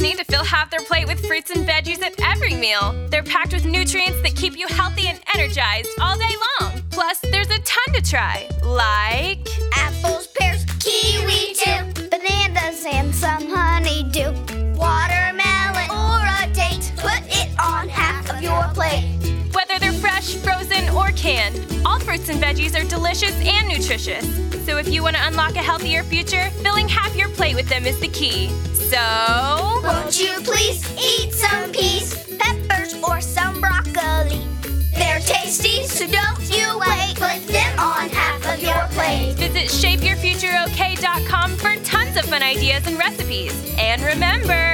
need to fill half their plate with fruits and veggies at every meal. They're packed with nutrients that keep you healthy and energized all day long. Plus, there's a ton to try, like apples, pears, kiwi too, bananas and some honeydew, watermelon or a date. Put it on half of your plate. Whether they're fresh, frozen, or canned, all fruits and veggies are delicious and nutritious. So if you want to unlock a healthier future, filling half your plate with them is the key. So, won't you please eat some peas, peppers, or some broccoli? They're tasty, so don't you wait. Put them on half of your plate. Visit shapeyourfutureok.com for tons of fun ideas and recipes. And remember,